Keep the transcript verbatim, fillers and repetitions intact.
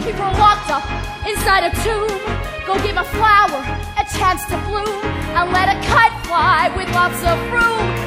people are locked up inside a tomb. Go give a flower a chance to bloom, and let a kite fly with lots of room.